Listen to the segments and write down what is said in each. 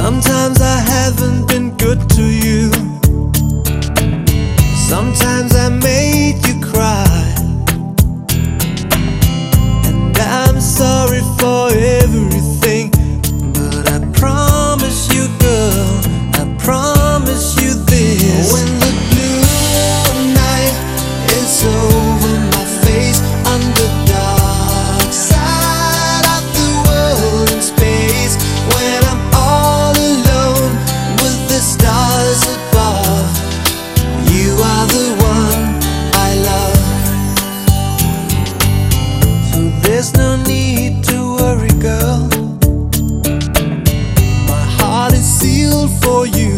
Sometimes I haven't been good to you. Sometimes I made you cry, and I'm sorry for everything. But I promise you, girl, I promise you this: when the blue night is over my face, on the dark side of the world in space, when I'm all alone with the stars above, you are the one I love. So there's no need to worry, girl, my heart is sealed for you,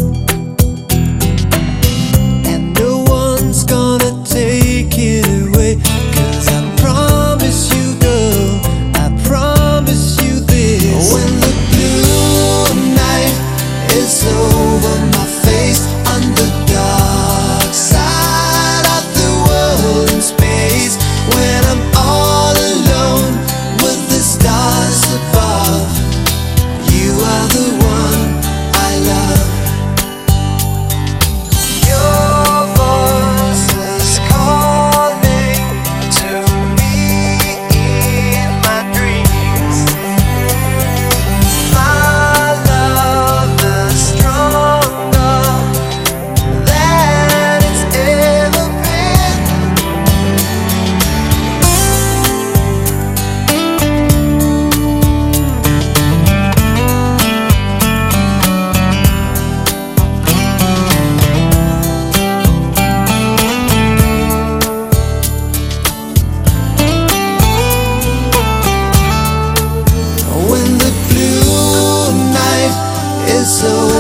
and no one's gonna take it away. 'Cause I promise you, girl, I promise you this: when the blue night is over my face, on the dark side of the world in space, when I'm all alone with the stars above, you are the one I love. Your voice is calling to me in my dreams. My love is stronger than it's ever been. When the blue night is over